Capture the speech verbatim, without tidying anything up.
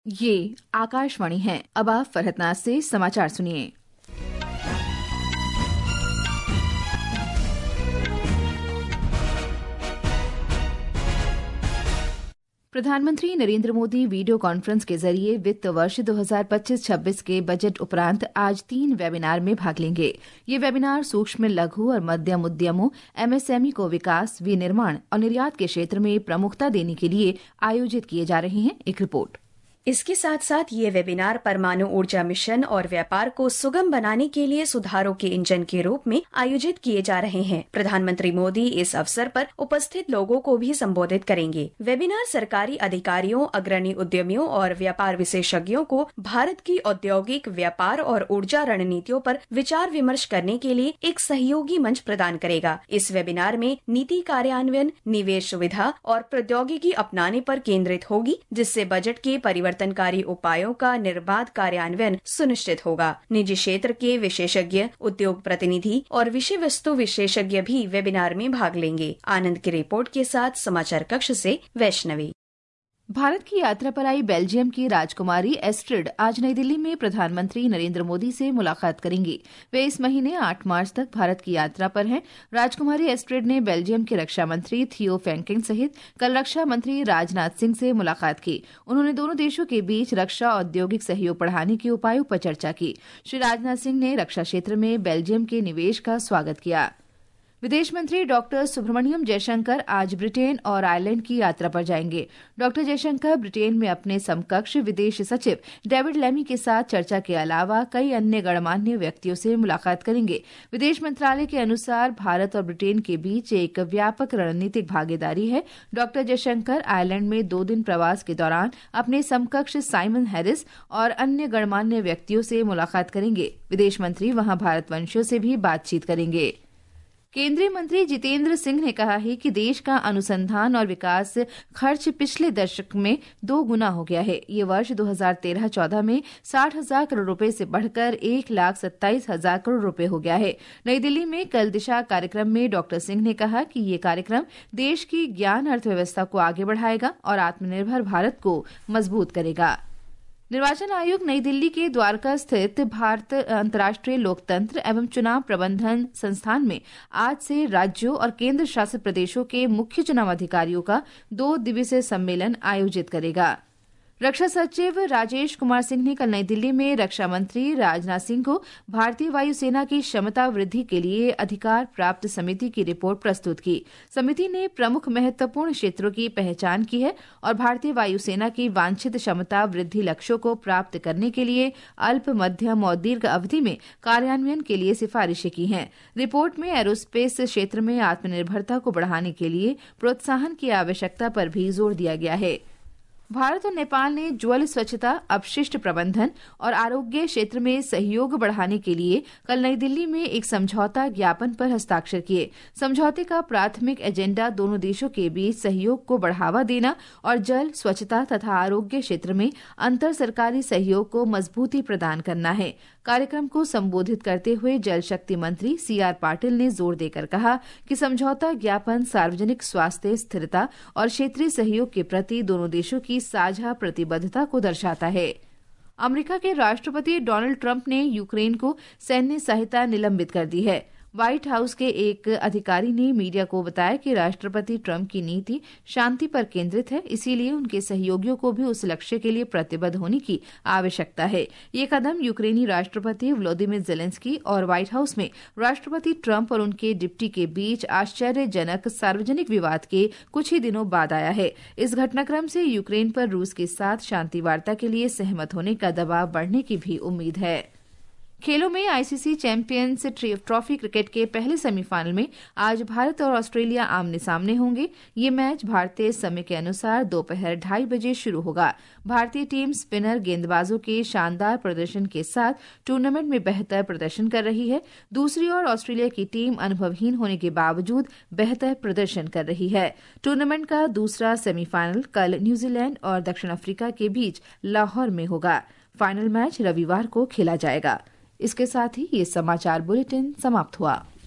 ये आकाशवाणी है। अब आप फरहतनाज से समाचार सुनिए। प्रधानमंत्री नरेंद्र मोदी वीडियो कॉन्फ्रेंस के जरिए वित्त वर्ष दो हज़ार पच्चीस छब्बीस के बजट उपरांत आज तीन वेबिनार में भाग लेंगे। ये वेबिनार सूक्ष्म, लघु और मध्यम उद्यमों, एमएसएमई को विकास, विनिर्माण और निर्यात के क्षेत्र में प्रमुखता देने के लिए आयोजित किए जा रहे हैं। एक रिपोर्ट। इसके साथ साथ ये वेबिनार परमाणु ऊर्जा मिशन और व्यापार को सुगम बनाने के लिए सुधारों के इंजन के रूप में आयोजित किए जा रहे हैं। प्रधानमंत्री मोदी इस अवसर पर उपस्थित लोगों को भी संबोधित करेंगे। वेबिनार सरकारी अधिकारियों, अग्रणी उद्यमियों और व्यापार विशेषज्ञों को भारत की औद्योगिक, व्यापार और ऊर्जा रणनीतियों पर विचार विमर्श करने के लिए एक सहयोगी मंच प्रदान करेगा। इस वेबिनार में नीति कार्यान्वयन, निवेश सुविधा और प्रौद्योगिकी अपनाने पर केंद्रित होगी, जिससे बजट के परिवर्तन परिवर्तनकारी उपायों का निर्बाध कार्यान्वयन सुनिश्चित होगा। निजी क्षेत्र के विशेषज्ञ, उद्योग प्रतिनिधि और विषय वस्तु विशेषज्ञ भी वेबिनार में भाग लेंगे। आनंद की रिपोर्ट के साथ समाचार कक्ष से वैष्णवी। भारत की यात्रा पर आई बेल्जियम की राजकुमारी एस्ट्रिड आज नई दिल्ली में प्रधानमंत्री नरेंद्र मोदी से मुलाकात करेंगी। वे इस महीने आठ मार्च तक भारत की यात्रा पर हैं। राजकुमारी एस्ट्रिड ने बेल्जियम के रक्षा मंत्री थियो फैंकिंग सहित कल रक्षा मंत्री राजनाथ सिंह से मुलाकात की। उन्होंने दोनों देशों के बीच रक्षा औद्योगिक सहयोग बढ़ाने के उपायों पर चर्चा की। श्री राजनाथ सिंह ने रक्षा क्षेत्र में बेल्जियम के निवेश का स्वागत किया। विदेश मंत्री डॉक्टर सुब्रमण्यम जयशंकर आज ब्रिटेन और आयरलैंड की यात्रा पर जाएंगे। डॉक्टर जयशंकर ब्रिटेन में अपने समकक्ष विदेश सचिव डेविड लेमी के साथ चर्चा के अलावा कई अन्य गणमान्य व्यक्तियों से मुलाकात करेंगे। विदेश मंत्रालय के अनुसार भारत और ब्रिटेन के बीच एक व्यापक रणनीतिक भागीदारी है। डॉक्टर जयशंकर आयरलैंड में दो दिन प्रवास के दौरान अपने समकक्ष साइमन हैरिस और अन्य गणमान्य व्यक्तियों से मुलाकात करेंगे। विदेश मंत्री वहां भारतवंशियों से भी बातचीत करेंगे। केंद्रीय मंत्री जितेंद्र सिंह ने कहा है कि देश का अनुसंधान और विकास खर्च पिछले दशक में दो गुना हो गया है। ये वर्ष दो हज़ार तेरह चौदह में साठ हजार करोड़ रुपए से बढ़कर एक लाख सत्ताईस हजार करोड़ रुपए हो गया है। नई दिल्ली में कल दिशा कार्यक्रम में डॉक्टर सिंह ने कहा कि ये कार्यक्रम देश की ज्ञान अर्थव्यवस्था को आगे बढ़ाएगा और आत्मनिर्भर भारत को मजबूत करेगा। निर्वाचन आयोग नई दिल्ली के द्वारका स्थित भारत अंतर्राष्ट्रीय लोकतंत्र एवं चुनाव प्रबंधन संस्थान में आज से राज्यों और केंद्र शासित प्रदेशों के मुख्य चुनाव अधिकारियों का दो दिवसीय सम्मेलन आयोजित करेगा। रक्षा सचिव राजेश कुमार सिंह ने कल नई दिल्ली में रक्षा मंत्री राजनाथ सिंह को भारतीय वायुसेना की क्षमता वृद्धि के लिए अधिकार प्राप्त समिति की रिपोर्ट प्रस्तुत की। समिति ने प्रमुख महत्वपूर्ण क्षेत्रों की पहचान की है और भारतीय वायुसेना की वांछित क्षमता वृद्धि लक्ष्यों को प्राप्त करने के लिए अल्प, मध्यम और दीर्घ अवधि में कार्यान्वयन के लिए सिफारिशें की हैं। रिपोर्ट में एरोस्पेस क्षेत्र में आत्मनिर्भरता को बढ़ाने के लिए प्रोत्साहन की आवश्यकता पर भी जोर दिया गया है। भारत और नेपाल ने जल स्वच्छता, अपशिष्ट प्रबंधन और आरोग्य क्षेत्र में सहयोग बढ़ाने के लिए कल नई दिल्ली में एक समझौता ज्ञापन पर हस्ताक्षर किए। समझौते का प्राथमिक एजेंडा दोनों देशों के बीच सहयोग को बढ़ावा देना और जल, स्वच्छता तथा आरोग्य क्षेत्र में अंतर सरकारी सहयोग को मजबूती प्रदान करना है। कार्यक्रम को संबोधित करते हुए जल शक्ति मंत्री सी आर पाटिल ने जोर देकर कहा कि समझौता ज्ञापन सार्वजनिक स्वास्थ्य, स्थिरता और क्षेत्रीय सहयोग के प्रति दोनों देशों की साझा प्रतिबद्धता को दर्शाता है। अमेरिका के राष्ट्रपति डोनाल्ड ट्रंप ने यूक्रेन को सैन्य सहायता निलंबित कर दी है। व्हाइट हाउस के एक अधिकारी ने मीडिया को बताया कि राष्ट्रपति ट्रंप की नीति शांति पर केंद्रित है, इसीलिए उनके सहयोगियों को भी उस लक्ष्य के लिए प्रतिबद्ध होने की आवश्यकता है। ये कदम यूक्रेनी राष्ट्रपति व्लादिमीर ज़ेलेंस्की और व्हाइट हाउस में राष्ट्रपति ट्रंप और उनके डिप्टी के बीच आश्चर्यजनक सार्वजनिक विवाद के कुछ ही दिनों बाद आया है। इस घटनाक्रम से यूक्रेन पर रूस के साथ शांति वार्ता के लिए सहमत होने का दबाव बढ़ने की भी उम्मीद है। खेलों में आईसीसी चैंपियंस ट्रॉफी क्रिकेट के पहले सेमीफाइनल में आज भारत और ऑस्ट्रेलिया आमने सामने होंगे। ये मैच भारतीय समय के अनुसार दोपहर ढाई बजे शुरू होगा। भारतीय टीम स्पिनर गेंदबाजों के शानदार प्रदर्शन के साथ टूर्नामेंट में बेहतर प्रदर्शन कर रही है। दूसरी ओर ऑस्ट्रेलिया की टीम अनुभवहीन होने के बावजूद बेहतर प्रदर्शन कर रही है। टूर्नामेंट का दूसरा सेमीफाइनल कल न्यूजीलैंड और दक्षिण अफ्रीका के बीच लाहौर में होगा। फाइनल मैच रविवार को खेला जाएगा। इसके साथ ही ये समाचार बुलेटिन समाप्त हुआ।